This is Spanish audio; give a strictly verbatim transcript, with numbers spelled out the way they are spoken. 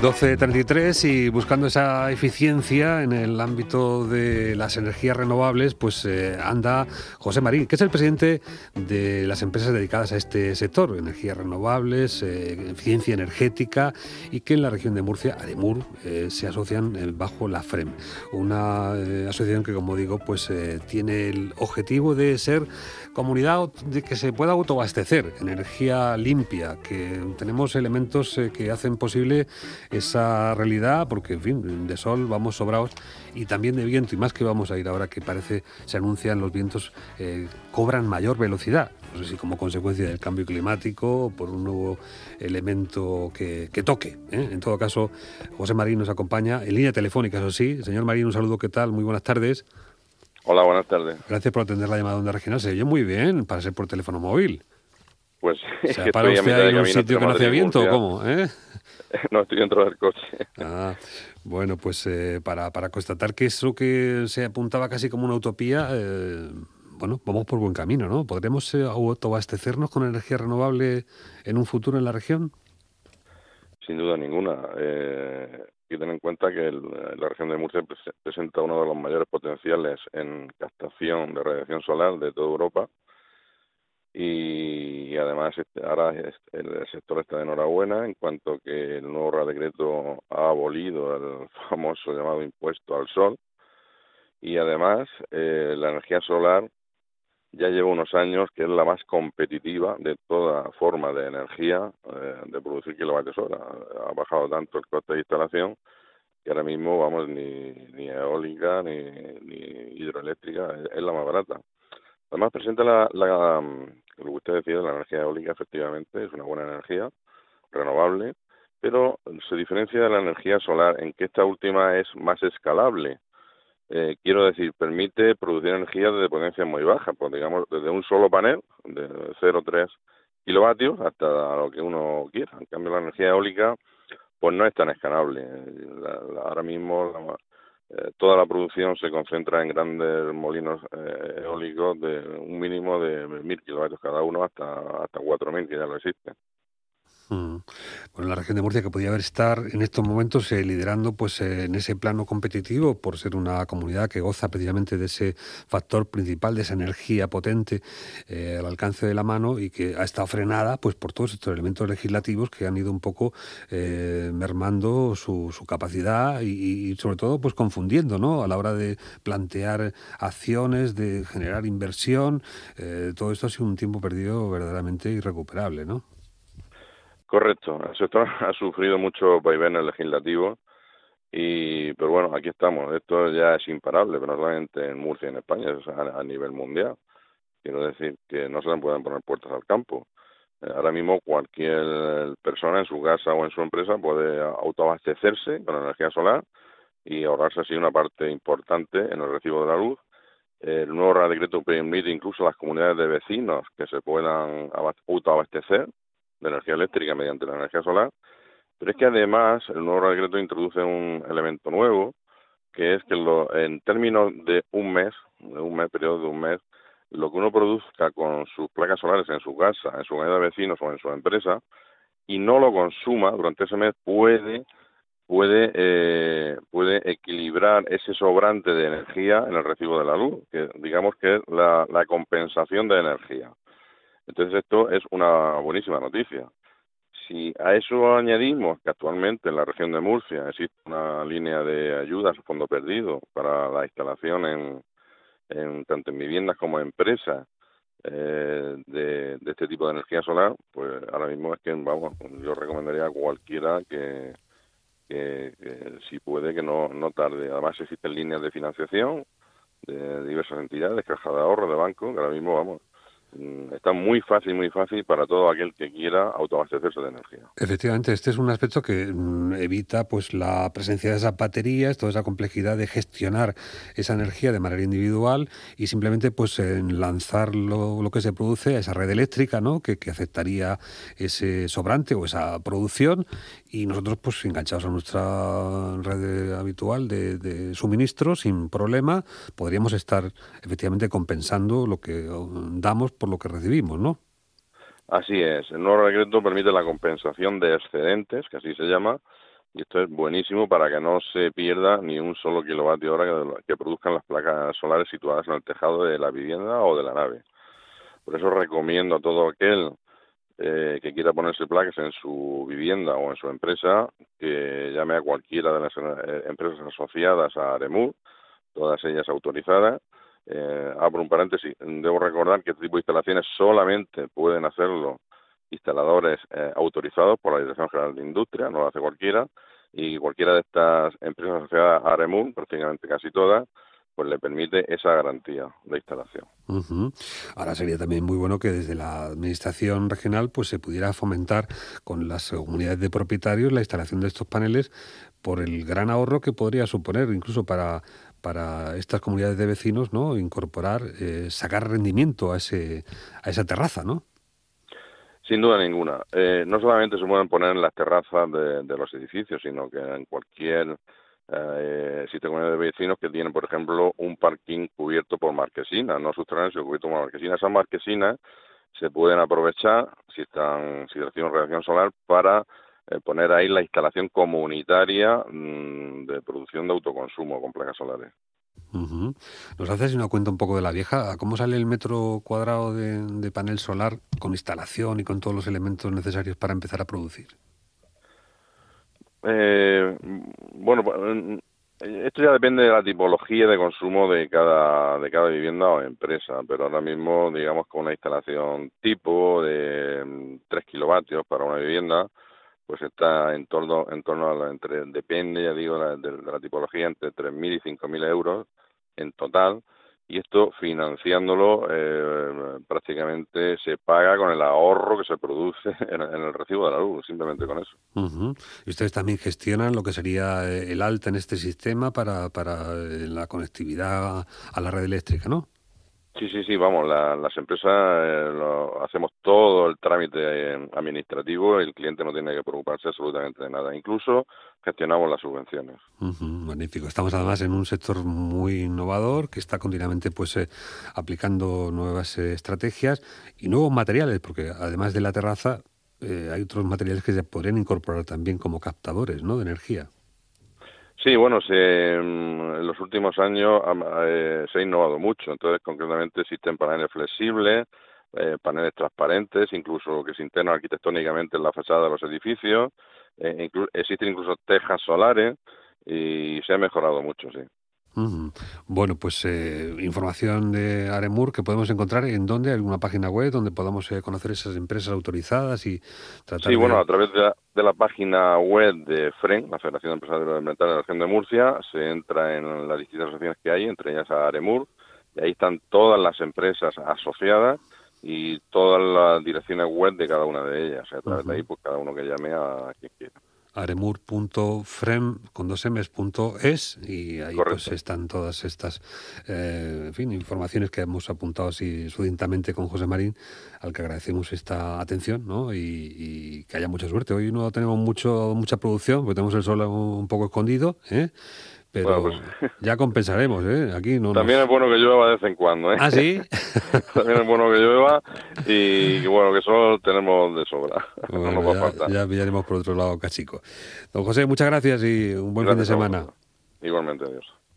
doce treinta y tres y buscando esa eficiencia en el ámbito de las energías renovables, pues eh, anda José Marín, que es el presidente de las empresas dedicadas a este sector, energías renovables, eh, eficiencia energética, y que en la región de Murcia, ADEMUR, eh, se asocian eh, bajo la FREM, una eh, asociación que, como digo, pues eh, tiene el objetivo de ser comunidad de que se pueda autoabastecer, energía limpia, que tenemos elementos eh, que hacen posible esa realidad, porque, en fin, de sol vamos sobrados, y también de viento, y más que vamos a ir ahora que parece, se anuncian los vientos, eh, cobran mayor velocidad, no sé si como consecuencia del cambio climático o por un nuevo elemento que, que toque, ¿eh? En todo caso, José Marín nos acompaña en línea telefónica, eso sí. Señor Marín, un saludo, ¿qué tal? Muy buenas tardes. Hola, buenas tardes. Gracias por atender la llamada de Onda Regional. Se oye muy bien para ser por teléfono móvil. Pues o sea, ¿para usted ahí en un sitio que no hace viento o cómo? ¿Eh? No, estoy dentro del coche. Ah, bueno, pues eh, para, para constatar que eso que se apuntaba casi como una utopía, eh, bueno, vamos por buen camino, ¿no? ¿Podremos eh, autoabastecernos con energía renovable en un futuro en la región? Sin duda ninguna. Eh, hay que tener en cuenta que el, la región de Murcia pres- presenta uno de los mayores potenciales en captación de radiación solar de toda Europa. Y además este, ahora es- el sector está de enhorabuena en cuanto que el nuevo Real Decreto ha abolido el famoso llamado impuesto al sol, y además eh, la energía solar ya lleva unos años que es la más competitiva de toda forma de energía eh, de producir kilovatios hora. Ha bajado tanto el coste de instalación que ahora mismo, vamos, ni, ni eólica ni, ni hidroeléctrica es, es la más barata. Además presenta la, la, lo que usted decía, la energía eólica, efectivamente, es una buena energía, renovable, pero se diferencia de la energía solar en que esta última es más escalable. Eh, quiero decir, permite producir energía desde potencias muy bajas, pues digamos, desde un solo panel, de cero coma tres kilovatios, hasta lo que uno quiera. En cambio, la energía eólica, pues no es tan escalable. La, la, ahora mismo la, eh, toda la producción se concentra en grandes molinos eh, eólicos de un mínimo de mil kilovatios cada uno hasta hasta cuatro mil, que ya lo existen. Mm. Bueno, la región de Murcia, que podía haber estar en estos momentos eh, liderando pues eh, en ese plano competitivo por ser una comunidad que goza precisamente de ese factor principal, de esa energía potente eh, al alcance de la mano, y que ha estado frenada pues por todos estos elementos legislativos que han ido un poco eh, mermando su, su capacidad y, y sobre todo pues confundiendo, ¿no? A la hora de plantear acciones, de generar inversión. Eh, todo esto ha sido un tiempo perdido verdaderamente irrecuperable, ¿no? Correcto, el sector ha sufrido muchos vaivenes legislativos, y pero bueno, aquí estamos. Esto ya es imparable, pero no solamente en Murcia y en España, es a, a nivel mundial. Quiero decir que no se le pueden poner puertas al campo. Eh, ahora mismo cualquier persona en su casa o en su empresa puede autoabastecerse con energía solar y ahorrarse así una parte importante en el recibo de la luz. El nuevo Real Decreto permite incluso a las comunidades de vecinos que se puedan abas- autoabastecer de energía eléctrica mediante la energía solar. Pero es que además el nuevo Real Decreto introduce un elemento nuevo, que es que lo, en términos de un mes, de un mes, periodo de un mes, lo que uno produzca con sus placas solares en su casa, en su unidad de vecinos o en su empresa, y no lo consuma durante ese mes, puede puede eh, puede equilibrar ese sobrante de energía en el recibo de la luz, que digamos que es la, la compensación de energía. Entonces esto es una buenísima noticia. Si a eso añadimos que actualmente en la región de Murcia existe una línea de ayudas a fondo perdido para la instalación en, en tanto en viviendas como en empresas eh, de, de este tipo de energía solar, pues ahora mismo es que, vamos, yo recomendaría a cualquiera que, que, que si puede, que no, no tarde. Además existen líneas de financiación de diversas entidades, caja de ahorro, de banco, que ahora mismo, vamos, está muy fácil, muy fácil para todo aquel que quiera autoabastecerse de energía. Efectivamente, este es un aspecto que mm, evita pues la presencia de esas baterías, toda esa complejidad de gestionar esa energía de manera individual, y simplemente pues en lanzar lo, lo que se produce a esa red eléctrica, ¿no? que, que aceptaría ese sobrante o esa producción, y nosotros pues enganchados a nuestra red habitual de, de suministro sin problema, podríamos estar efectivamente compensando lo que damos por lo que recibimos, ¿no? Así es, el nuevo decreto permite la compensación de excedentes, que así se llama, Y esto es buenísimo para que no se pierda ni un solo kilovatio hora que, que produzcan las placas solares situadas en el tejado de la vivienda o de la nave. Por eso recomiendo a todo aquel eh, que quiera ponerse placas en su vivienda o en su empresa que llame a cualquiera de las eh, empresas asociadas a Aremur, todas ellas autorizadas. Eh, abro un paréntesis, debo recordar que este tipo de instalaciones solamente pueden hacerlo instaladores eh, autorizados por la Dirección General de Industria, no lo hace cualquiera, y cualquiera de estas empresas asociadas a Aremur, prácticamente casi todas, pues le permite esa garantía de instalación. Uh-huh. Ahora sería también muy bueno que desde la administración regional pues se pudiera fomentar con las comunidades de propietarios la instalación de estos paneles por el gran ahorro que podría suponer incluso para para estas comunidades de vecinos, ¿no? Incorporar, eh, sacar rendimiento a ese a esa terraza, ¿no? Sin duda ninguna. Eh, no solamente se pueden poner en las terrazas de, de los edificios, sino que en cualquier eh, existe comunidades de vecinos que tienen, por ejemplo, un parking cubierto por marquesinas, no subterráneo, sino cubierto por marquesinas. Esas marquesinas se pueden aprovechar, si están si reciben radiación solar, para eh, poner ahí la instalación comunitaria mmm, de producción de autoconsumo con placas solares. Uh-huh. ¿Nos haces una cuenta un poco de la vieja? ¿Cómo sale el metro cuadrado de, de panel solar con instalación y con todos los elementos necesarios para empezar a producir? Eh, bueno, esto ya depende de la tipología de consumo de cada de cada vivienda o empresa, pero ahora mismo, digamos, con una instalación tipo de tres kilovatios para una vivienda, pues está en torno en torno a la, entre depende, ya digo, de, de la tipología, entre tres mil y cinco mil euros en total. Y esto financiándolo eh, prácticamente se paga con el ahorro que se produce en, en el recibo de la luz, simplemente con eso. Uh-huh. Y ustedes también gestionan lo que sería el alta en este sistema para, para la conectividad a la red eléctrica, ¿no? Sí, sí, sí, vamos, la, las empresas eh, lo, hacemos todo el trámite eh, administrativo, el cliente no tiene que preocuparse absolutamente de nada, incluso gestionamos las subvenciones. Uh-huh, magnífico. Estamos además en un sector muy innovador que está continuamente pues eh, aplicando nuevas eh, estrategias y nuevos materiales, porque además de la terraza eh, hay otros materiales que se podrían incorporar también como captadores, ¿no?, de energía. Sí, bueno, se, en los últimos años eh, se ha innovado mucho. Entonces, concretamente, existen paneles flexibles, eh, paneles transparentes, incluso que se integran arquitectónicamente en la fachada de los edificios. Eh, inclu- existen incluso tejas solares y se ha mejorado mucho, sí. Uh-huh. Bueno, pues eh, información de Aremur que podemos encontrar en dónde, alguna página web donde podamos eh, conocer esas empresas autorizadas y tratar Sí, bueno, de... a través de la, de la página web de FREN, la Federación de Empresas Agroalimentarias de la Región de Murcia, se entra en las distintas asociaciones que hay, entre ellas a Aremur, y ahí están todas las empresas asociadas y todas las direcciones web de cada una de ellas. O sea, a través uh-huh. de ahí, pues cada uno que llame a quien quiera. aremur punto frem con dos emes punto es y ahí Correcto. Pues están todas estas eh, en fin, informaciones que hemos apuntado así sucintamente con José Marín, al que agradecemos esta atención, ¿no? y, y que haya mucha suerte. Hoy no tenemos mucho mucha producción porque tenemos el sol un poco escondido, ¿eh? Pero bueno, pues, ya compensaremos, ¿eh? Aquí no También nos... es bueno que llueva de vez en cuando, ¿eh? ¿Ah, sí? También es bueno que llueva y que bueno, que sol tenemos de sobra. Bueno, no nos va ya, a faltar. Ya pillaremos por otro lado, cachico. Don José, muchas gracias y un buen Gracias fin de semana. Igualmente, adiós.